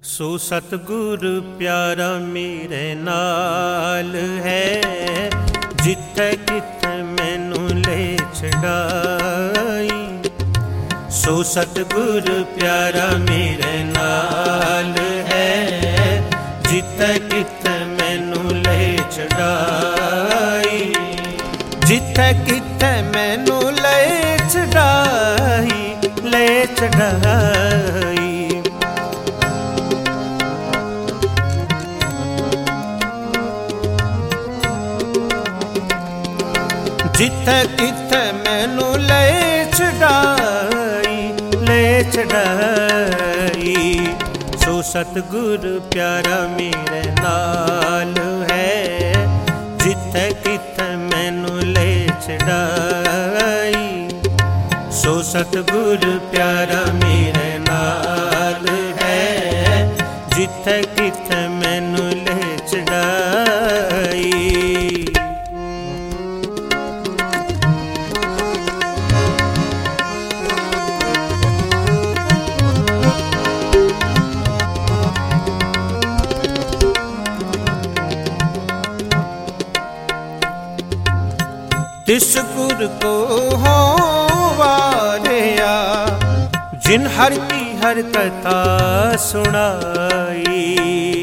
सो सतगुरु प्यारा मेरे नाल है, जिथे किथे मैनू ले छड़ाई। सो सतगुरु प्यारा मेरे नाल है, जिथे किथे मैनू ले छड़ाई। जिथे किथे मैनू ले छड़ाई, ले छड़ाई। जिथे किथे मैनू ले छड़ाई, ले छड़ाई। सो सतगुरु प्यारा मेरे नाल है, जिथे किथे मैनू ले छड़ाई। सो सतगुरु प्यारा मेरे नाल है, जिथे किथे मैनू ले छड़ाई। तिस गुर को हो वारिया, जिन हर की हर कथा सुनाई।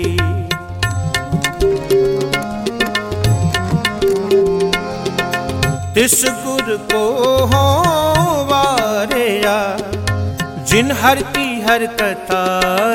तिस गुर को हो वारिया, जिन हर की हर कथा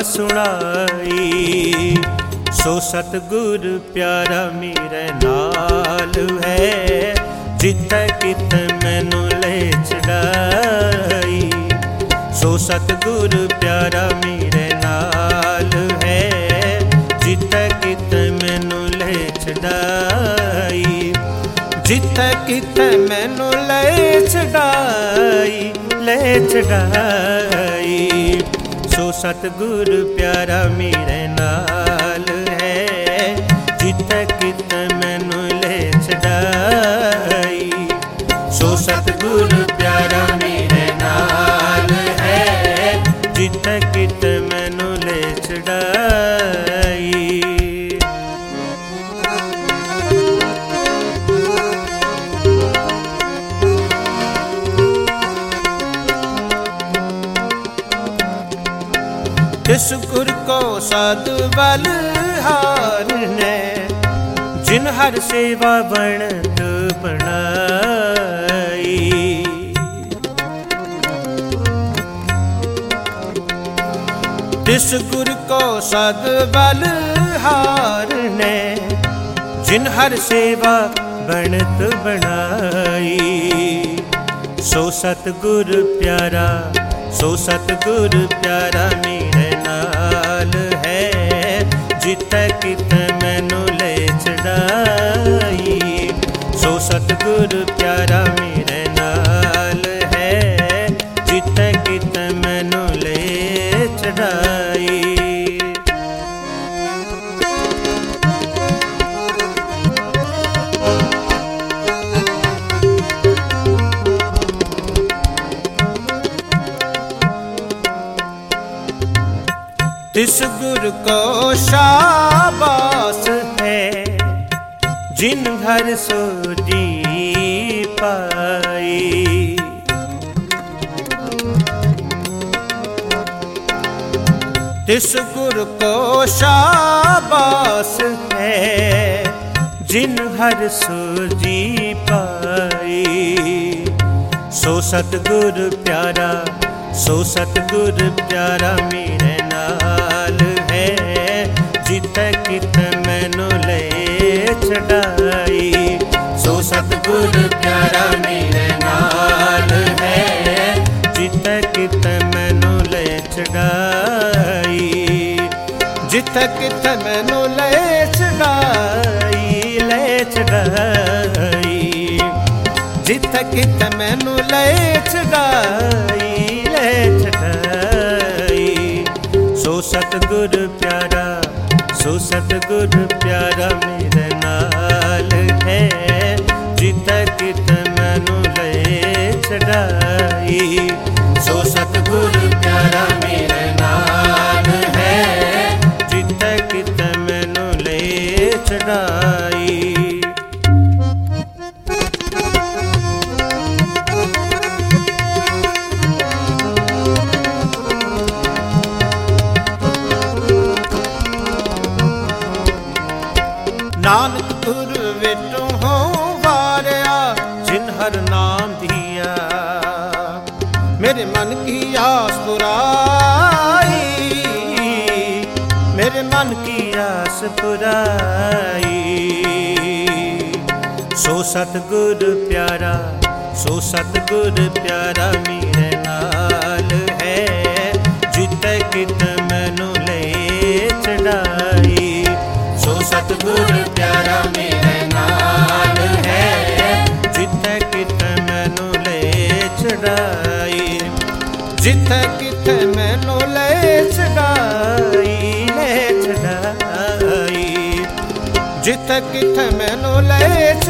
सुनाई। सो सतगुर प्यारा मेरे नाल है, जिथे किथे मैनू ले छड़ाई। सो सतगुरु प्यारा मेरे नाल है, जिथे किथे मैनू ले छड़ाई। जिथे किथे मैनू ले छड़ाई, ले छड़ाई। सो सतगुरु प्यारा मेरे नाल है, जिथे किथे मैनू ले छड़ाई। सो सतगुरु प्यारा मेरे नाल है, जिथे किथे मैनू ले छड़ाई। तिस गुर को साधु बलिहार ने, जिन हर सेवा बनत बनाई। तिस गुर को साधु बलिहार ने, जिन हर सेवा बनत बनाई। सो सतगुर प्यारा, सो सतगुर प्यारा मेरे नाल है, जिथे किथे मैनू ले छड़ाई। सो सतगुरु प्यारा मेरे नाल है, जिथे किथे मैनू ले छड़ाई। तिस गुर को शाबाश है, जिन हर सोजी पाई। तिस गुर को शाबाश है, जिन हर सोजी पाई। सो सतगुर प्यारा, सो सतगुर प्यारा मेरे नाल है, जिथे किथे मैनू ले छड़ाई। सो सतगुर प्यारा मेरे नाल है, जिथे किथे मैनू ले छड़ाई। जिथे किथे मैनू ले छड़ाई, ले छड़ाई। जिथे किथे मैनू ले छड़ाई, ले छड़ाई। सो सतगुरु प्यारा, सो सतगुरु प्यारा मेरे नाल है, जिथे किथे मैनू ले छड़ाई। सो सतगुरु प्यारा मेरे नाल है, ਨਾਨਕ ਗੁਰ ਵਿਟੋ ਹੋ ਵਾਰਿਆ ਜਿਨ ਹਰ ਨਾਮ ਦਿਆ। ਮੇਰੇ ਮਨ ਕੀ ਆਸ ਪੁਰਾਈ, ਮੇਰੇ ਮਨ की आस पुराई। सो सतगुर प्यारा, सो सतगुर प्यारा मेरे नाल है, जिते कित मैनू ले चढ़ाई। सो सतगुर प्यारा मेरे नाल है, जिते कित मैनू ले चढ़ाई। जिते कित मैनू ले चढ़ाई, जिथे किथे मैनू ले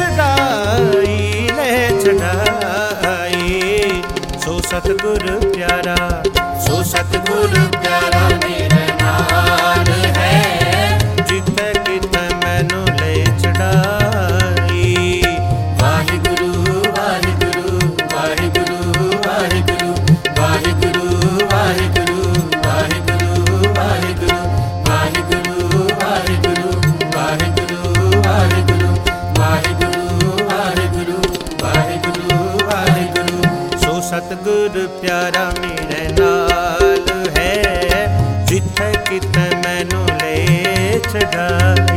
चढ़ाई। सो सतगुर प्यारा, सो सतगुर प्यारा मेरे नाल है, जिथे किथे मैनू ले चढ़ाई। वाहिगुरु वाहिगुरु वाहिगुरु वाहिगुरु वाहिगुरु वाहिगुरु वाहिगुरु वाहिगुरु वाहिगुरु वाहिगुरु वाहिगुरु वाहिगुरु वाहिगुरु वाहिगुरु वाहिगुरु। सो सतगुर प्यारा मेरे नाल है, जिथे किथे मैनू ले चढ़ाई।